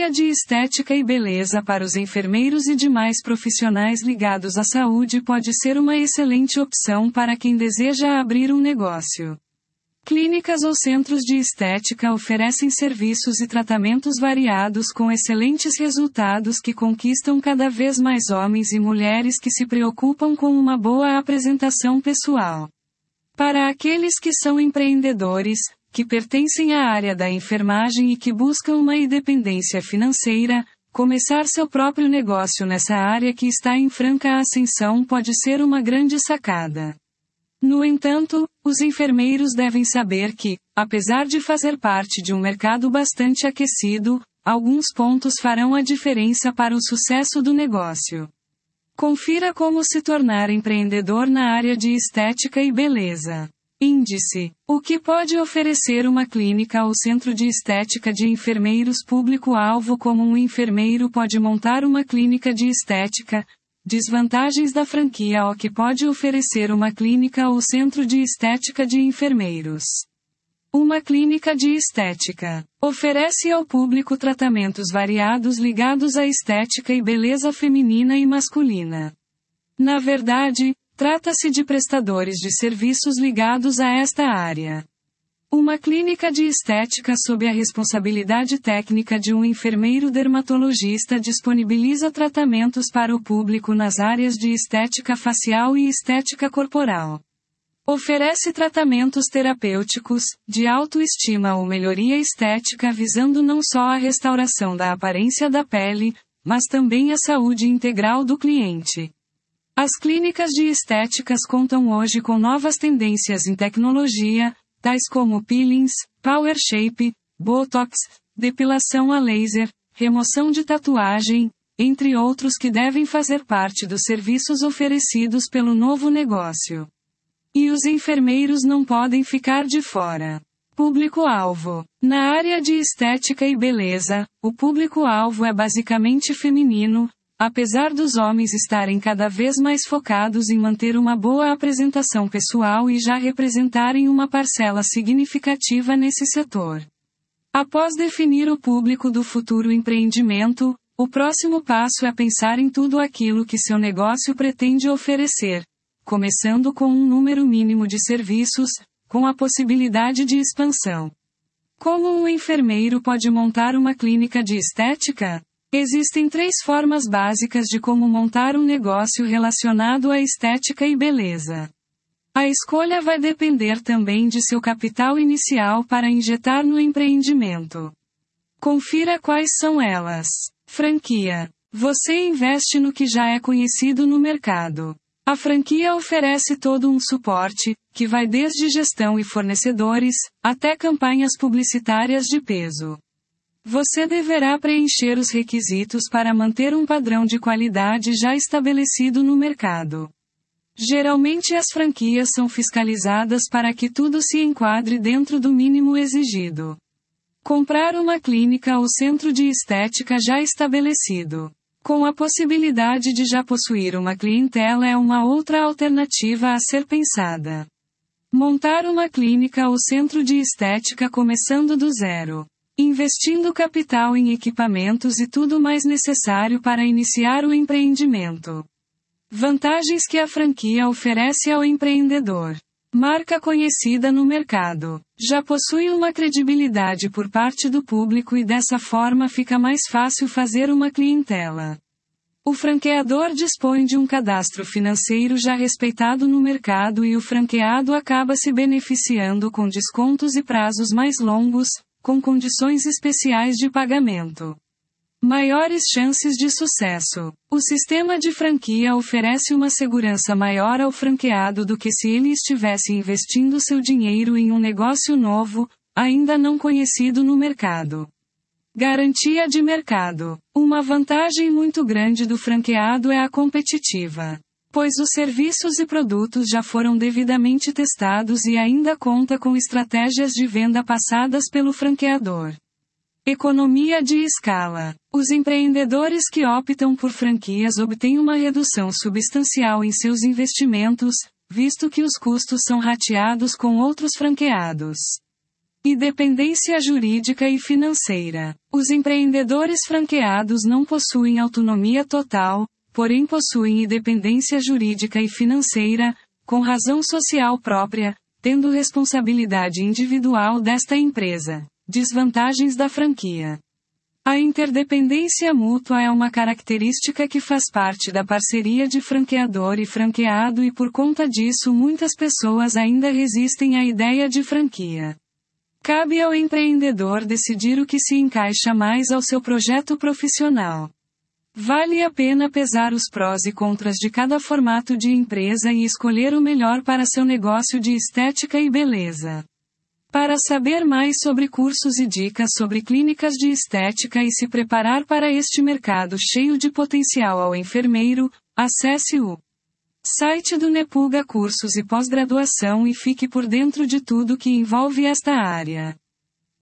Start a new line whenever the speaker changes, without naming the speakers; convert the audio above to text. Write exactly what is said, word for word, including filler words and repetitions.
área de estética e beleza para os enfermeiros e demais profissionais ligados à saúde pode ser uma excelente opção para quem deseja abrir um negócio. Clínicas ou centros de estética oferecem serviços e tratamentos variados com excelentes resultados que conquistam cada vez mais homens e mulheres que se preocupam com uma boa apresentação pessoal. Para aqueles que são empreendedores, que pertencem à área da enfermagem e que buscam uma independência financeira, começar seu próprio negócio nessa área que está em franca ascensão pode ser uma grande sacada. No entanto, os enfermeiros devem saber que, apesar de fazer parte de um mercado bastante aquecido, alguns pontos farão a diferença para o sucesso do negócio. Confira como se tornar empreendedor na área de estética e beleza. Índice: o que pode oferecer uma clínica ou centro de estética de enfermeiros público-alvo. Como um enfermeiro pode montar uma clínica de estética? Desvantagens da franquia. O que pode oferecer uma clínica ou centro de estética de enfermeiros. Uma clínica de estética oferece ao público tratamentos variados ligados à estética e beleza feminina e masculina. Na verdade, trata-se de prestadores de serviços ligados a esta área. Uma clínica de estética sob a responsabilidade técnica de um enfermeiro dermatologista disponibiliza tratamentos para o público nas áreas de estética facial e estética corporal. Oferece tratamentos terapêuticos, de autoestima ou melhoria estética visando não só a restauração da aparência da pele, mas também a saúde integral do cliente. As clínicas de estéticas contam hoje com novas tendências em tecnologia, tais como peelings, power shape, botox, depilação a laser, remoção de tatuagem, entre outros que devem fazer parte dos serviços oferecidos pelo novo negócio. E os enfermeiros não podem ficar de fora. Público-alvo. Na área de estética e beleza, o público-alvo é basicamente feminino, apesar dos homens estarem cada vez mais focados em manter uma boa apresentação pessoal e já representarem uma parcela significativa nesse setor. Após definir o público do futuro empreendimento, o próximo passo é pensar em tudo aquilo que seu negócio pretende oferecer, começando com um número mínimo de serviços, com a possibilidade de expansão. Como um enfermeiro pode montar uma clínica de estética? Existem três formas básicas de como montar um negócio relacionado à estética e beleza. A escolha vai depender também de seu capital inicial para injetar no empreendimento. Confira quais são elas. Franquia. Você investe no que já é conhecido no mercado. A franquia oferece todo um suporte, que vai desde gestão e fornecedores, até campanhas publicitárias de peso. Você deverá preencher os requisitos para manter um padrão de qualidade já estabelecido no mercado. Geralmente as franquias são fiscalizadas para que tudo se enquadre dentro do mínimo exigido. Comprar uma clínica ou centro de estética já estabelecido, com a possibilidade de já possuir uma clientela, é uma outra alternativa a ser pensada. Montar uma clínica ou centro de estética começando do zero. Investindo capital em equipamentos e tudo mais necessário para iniciar o empreendimento. Vantagens que a franquia oferece ao empreendedor. Marca conhecida no mercado. Já possui uma credibilidade por parte do público e dessa forma fica mais fácil fazer uma clientela. O franqueador dispõe de um cadastro financeiro já respeitado no mercado e o franqueado acaba se beneficiando com descontos e prazos mais longos, com condições especiais de pagamento. Maiores chances de sucesso. O sistema de franquia oferece uma segurança maior ao franqueado do que se ele estivesse investindo seu dinheiro em um negócio novo, ainda não conhecido no mercado. Garantia de mercado. Uma vantagem muito grande do franqueado é a competitiva, pois os serviços e produtos já foram devidamente testados e ainda conta com estratégias de venda passadas pelo franqueador. Economia de escala. Os empreendedores que optam por franquias obtêm uma redução substancial em seus investimentos, visto que os custos são rateados com outros franqueados. Independência jurídica e financeira. Os empreendedores franqueados não possuem autonomia total, porém possuem independência jurídica e financeira, com razão social própria, tendo responsabilidade individual desta empresa. Desvantagens da franquia. A interdependência mútua é uma característica que faz parte da parceria de franqueador e franqueado e por conta disso muitas pessoas ainda resistem à ideia de franquia. Cabe ao empreendedor decidir o que se encaixa mais ao seu projeto profissional. Vale a pena pesar os prós e contras de cada formato de empresa e escolher o melhor para seu negócio de estética e beleza. Para saber mais sobre cursos e dicas sobre clínicas de estética e se preparar para este mercado cheio de potencial ao enfermeiro, acesse o site do Nepulga Cursos e Pós-Graduação e fique por dentro de tudo que envolve esta área.